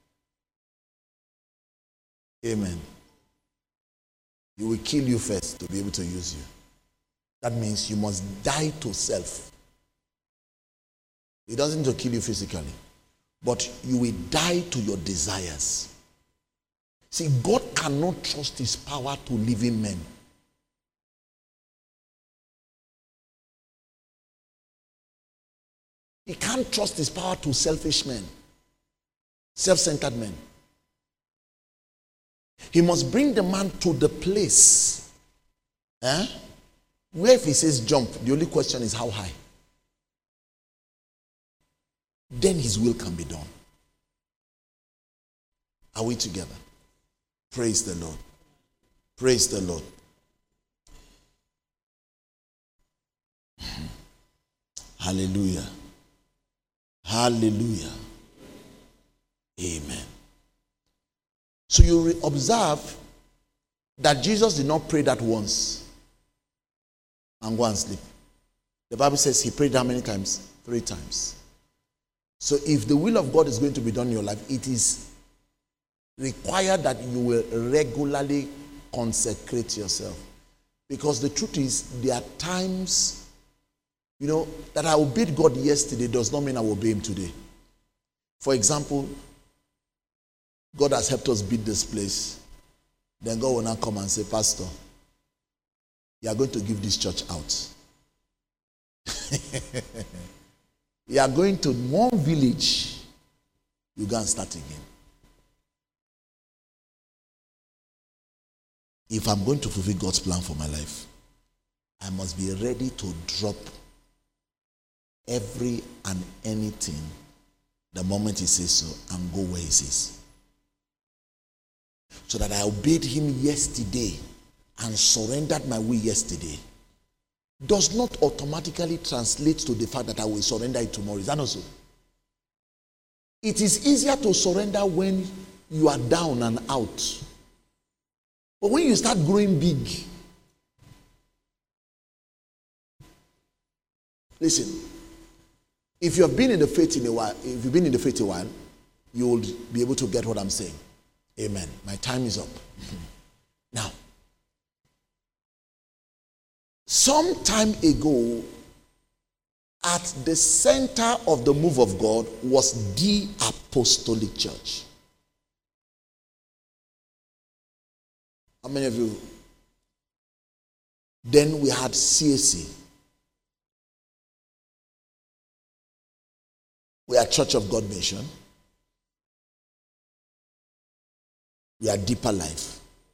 Amen. He will kill you first to be able to use you. That means you must die to self. It doesn't need to kill you physically, but you will die to your desires. See, God cannot trust his power to living men. He can't trust his power to selfish men, self-centered men. He must bring the man to the place eh, where if he says jump, the only question is how high. Then his will can be done. Are we together? Praise the Lord. Praise the Lord. Hallelujah. Hallelujah. Amen. So you observe that Jesus did not pray that once and go and sleep. The Bible says he prayed how many times? Three times. So if the will of God is going to be done in your life, it is required that you will regularly consecrate yourself. Because the truth is, there are times, you know, that I obeyed God yesterday does not mean I will obey him today. For example, God has helped us build this place. Then God will now come and say, Pastor, you are going to give this church out. You are going to one village, you go and start again. If I'm going to fulfill God's plan for my life, I must be ready to drop every and anything the moment he says so and go where he says. So that I obeyed him yesterday and surrendered my will yesterday does not automatically translate to the fact that I will surrender it tomorrow. Is that not so? It is easier to surrender when you are down and out. But when you start growing big, listen, if you have been in the faith in a while, if you've been in the faith a while, you will be able to get what I'm saying. Amen. My time is up. Now, some time ago, at the center of the move of God was the apostolic church. How many of you? Then we had C A C. We are Church of God Mission. We are Deeper Life.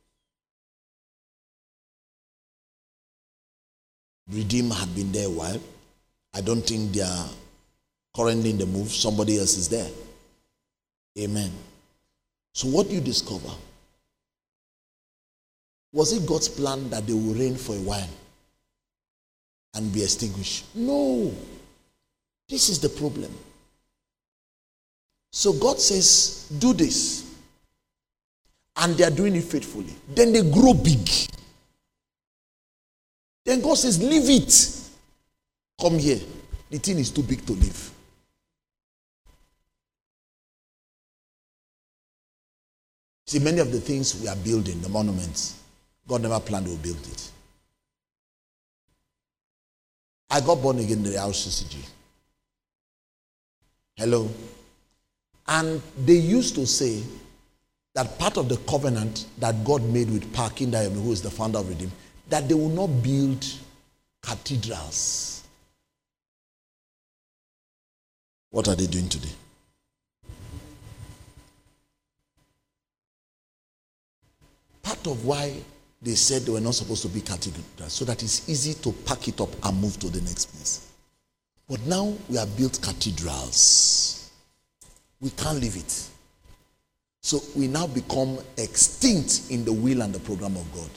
Redeem had been there a while. I don't think they are currently in the move. Somebody else is there. Amen. So what do you discover? Was it God's plan that they will reign for a while and be extinguished? No. This is the problem. So God says, do this. And they are doing it faithfully. Then they grow big. Then God says, leave it. Come here. The thing is too big to leave. See, many of the things we are building, the monuments, God never planned to build it. I got born again in the R C C G. Hello? And they used to say that part of the covenant that God made with Pa Kindayemi, who is the founder of Redeem, that they will not build cathedrals. What are they doing today? Part of why they said they were not supposed to be cathedrals, so that it's easy to pack it up and move to the next place. But now we have built cathedrals. We can't leave it. So we now become extinct in the will and the program of God.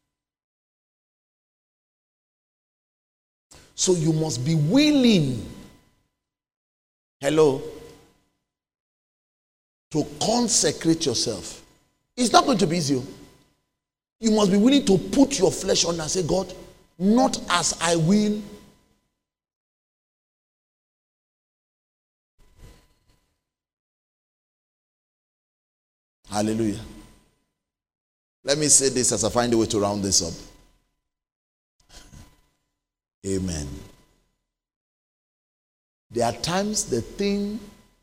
So you must be willing, hello, to consecrate yourself. It's not going to be easy. You must be willing to put your flesh on and say, God, not as I will. Hallelujah. Let me say this as I find a way to round this up. Amen. There are times the thing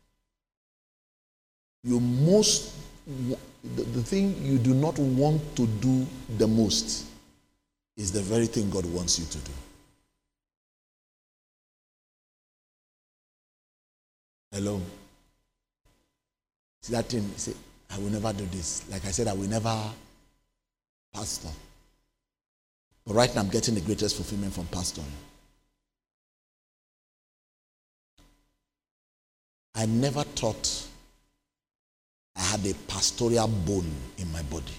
you most, the, the thing you do not want to do the most is the very thing God wants you to do. Hello? See that thing, you say, I will never do this. Like I said, I will never pastor. But right now I'm getting the greatest fulfillment from pastoring. I never thought I had a pastoral bone in my body.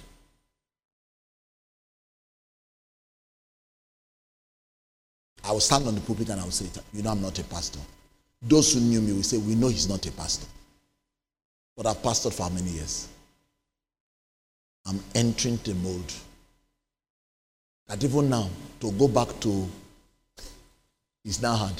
I will stand on the pulpit and I will say, you know I'm not a pastor. Those who knew me will say, we know he's not a pastor. But I've pastored for how many years? I'm entering the mold. That even now, to go back to, is now hard.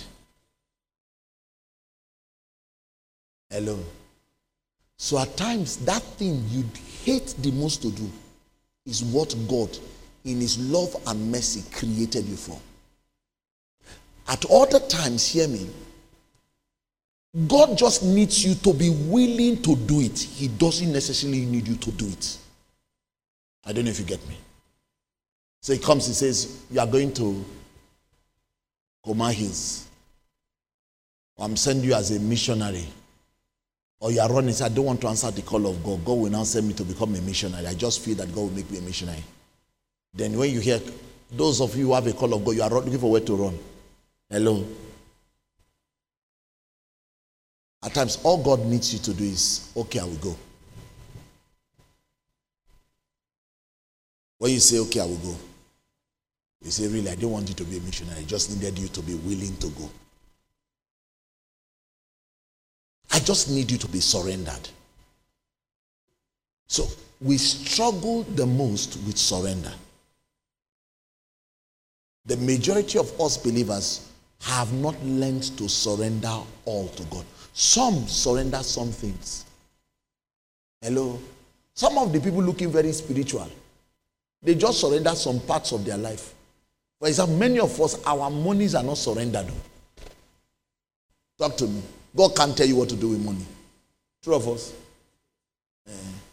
Hello. So at times, that thing you hate the most to do is what God, in his love and mercy, created you for. At other times, hear me, God just needs you to be willing to do it. He doesn't necessarily need you to do it. I don't know if you get me. So he comes, he says, you are going to Koma Hills. I'm sending you as a missionary. Or you are running, say, I don't want to answer the call of God. God will now send me to become a missionary. I just feel that God will make me a missionary. Then when you hear, those of you who have a call of God, you are looking for where to run. Hello. At times, all God needs you to do is, okay, I will go. When you say, okay, I will go, you say, really, I don't want you to be a missionary. I just needed you to be willing to go. I just need you to be surrendered. So, we struggle the most with surrender. The majority of us believers have not learned to surrender all to God. Some surrender some things. Hello? Some of the people looking very spiritual, they just surrender some parts of their life. For example, many of us, our monies are not surrendered. Talk to me. God can't tell you what to do with money. True of us? Eh.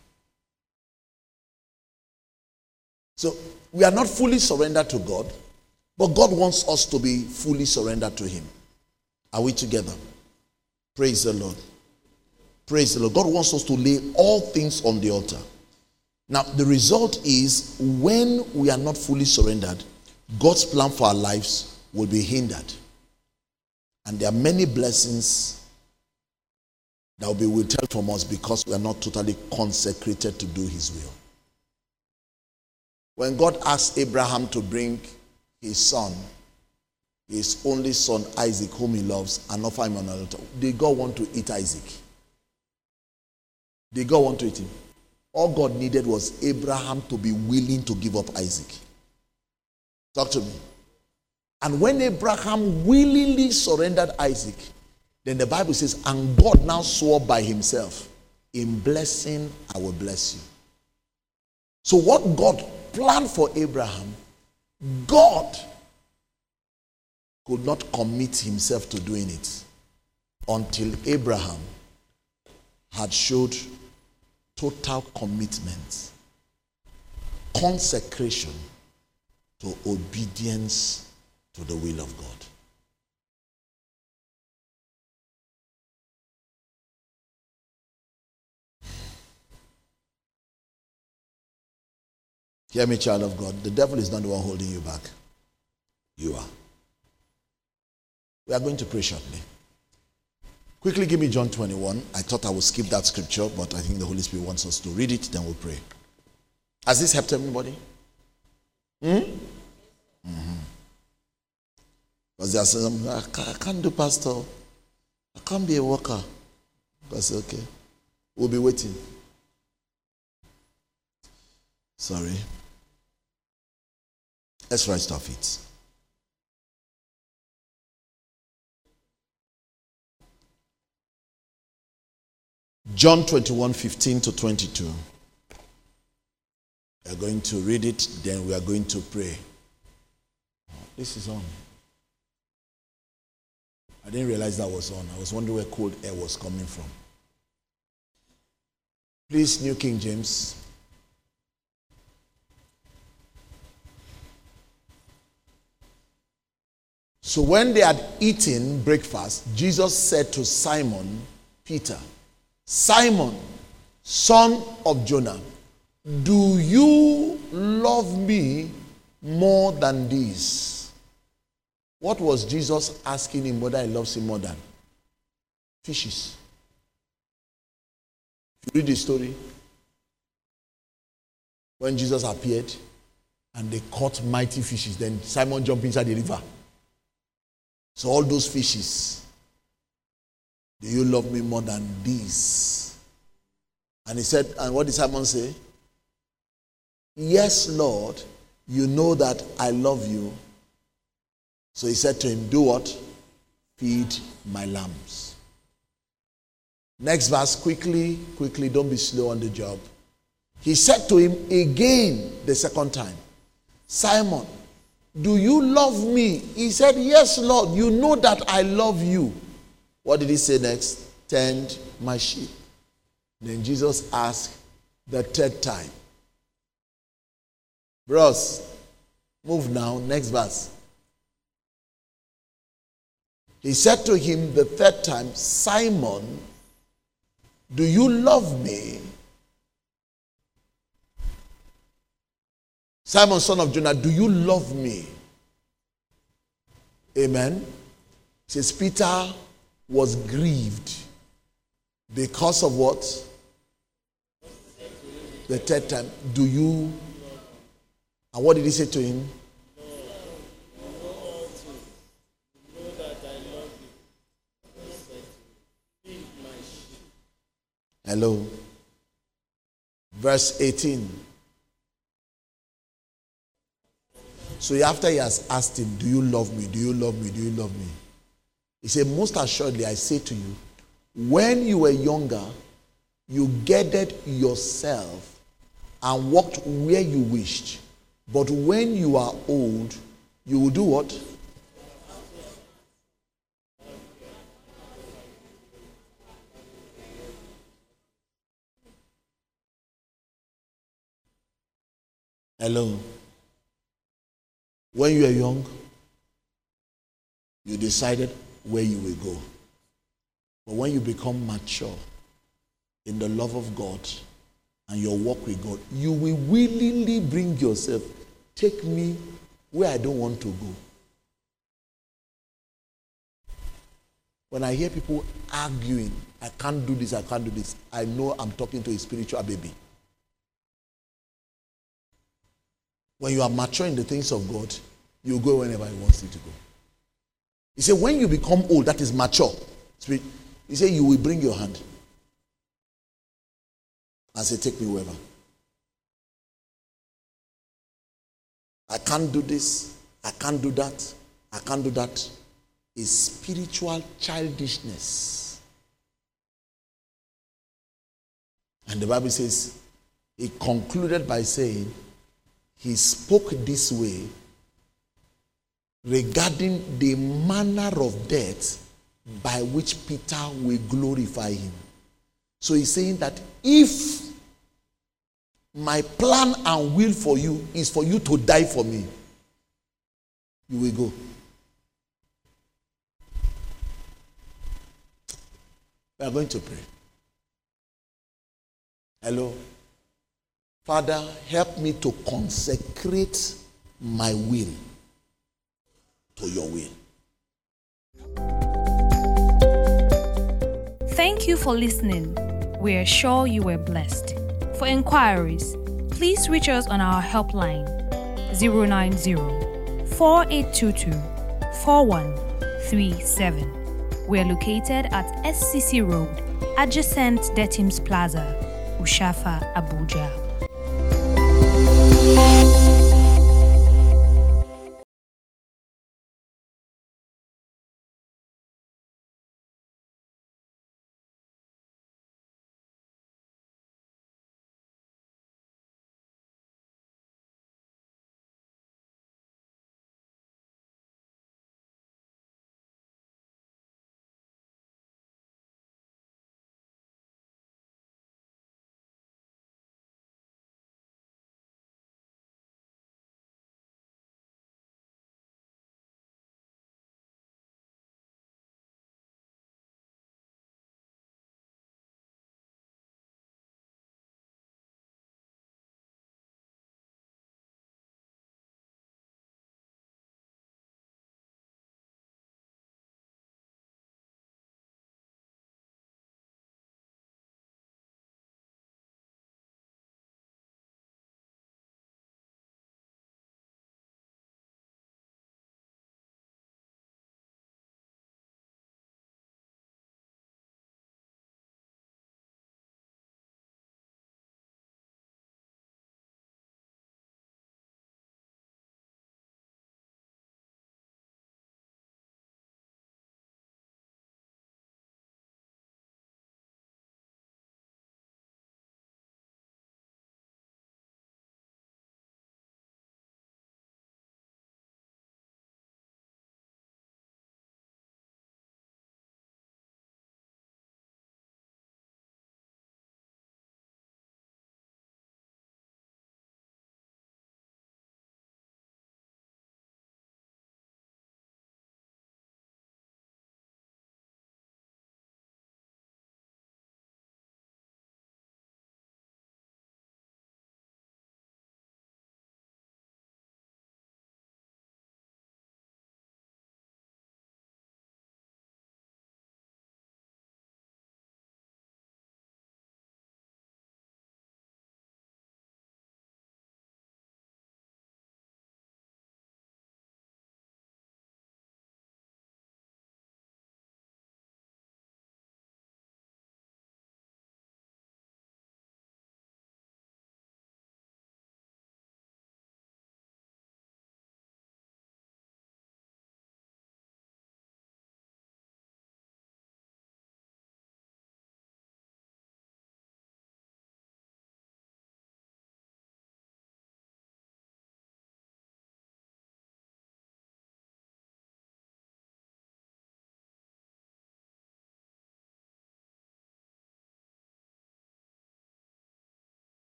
So, we are not fully surrendered to God, but God wants us to be fully surrendered to him. Are we together? Praise the Lord. Praise the Lord. God wants us to lay all things on the altar. Now, the result is when we are not fully surrendered, God's plan for our lives will be hindered. And there are many blessings that will be withheld from us because we are not totally consecrated to do his will. When God asked Abraham to bring his son, his only son Isaac, whom he loves, and offer him on an altar, did God want to eat Isaac? Did God want to eat him? All God needed was Abraham to be willing to give up Isaac. Talk to me. And when Abraham willingly surrendered Isaac, then the Bible says, and God now swore by himself, in blessing I will bless you. So what God planned for Abraham, God could not commit himself to doing it until Abraham had showed total commitment, consecration to obedience to the will of God. Hear me, child of God. The devil is not the one holding you back. You are. We are going to pray shortly. Quickly give me John twenty-one. I thought I would skip that scripture, but I think the Holy Spirit wants us to read it, then we'll pray. Has this helped everybody? Hmm? Mm-hmm. Because there are some, I can't do pastor. I can't be a worker. That's okay. We'll be waiting. Sorry. Let's rise to our feet. John twenty-one, fifteen to twenty-two. We are going to read it, then we are going to pray. This is on. I didn't realize that was on. I was wondering where cold air was coming from. Please, New King James. So when they had eaten breakfast, Jesus said to Simon Peter, Simon, son of Jonah, do you love me more than this? What was Jesus asking him whether he loves him more than? Fishes. If you read the story, when Jesus appeared and they caught mighty fishes, then Simon jumped inside the river. So all those fishes, do you love me more than these? And he said, and what did Simon say? Yes, Lord, you know that I love you. So he said to him, do what? Feed my lambs. Next verse, quickly, quickly, don't be slow on the job. He said to him again the second time, Simon, do you love me? He said, yes, Lord, you know that I love you. What did he say next? Tend my sheep. Then Jesus asked the third time. Bros, move now. Next verse. He said to him the third time, Simon, do you love me? Simon, son of Jonah, do you love me? Amen. He says Peter was grieved because of what? The third time. Do you? And what did he say to him? Hello. Verse eighteen. So after he has asked him, do you love me? Do you love me? Do you love me? He said, most assuredly, I say to you, when you were younger, you gathered yourself and walked where you wished. But when you are old, you will do what? Hello. When you are young, you decided where you will go. But when you become mature in the love of God and your walk with God, you will willingly bring yourself, take me where I don't want to go. When I hear people arguing, I can't do this, I can't do this, I know I'm talking to a spiritual baby. When you are mature in the things of God, you go whenever He wants you to go. He said, when you become old, that is mature. He said, you will bring your hand and say, take me wherever. I can't do this. I can't do that. I can't do that. It's spiritual childishness. And the Bible says, he concluded by saying, he spoke this way regarding the manner of death by which Peter will glorify him. So he's saying that if my plan and will for you is for you to die for me, you will go. We are going to pray. Hello. Father, help me to consecrate my will to your will. Thank you for listening. We are sure you were blessed. For inquiries, please reach us on our helpline zero nine zero, four eight two two, four one three seven. We are located at S C C Road, adjacent Detims Plaza, Ushafa, Abuja.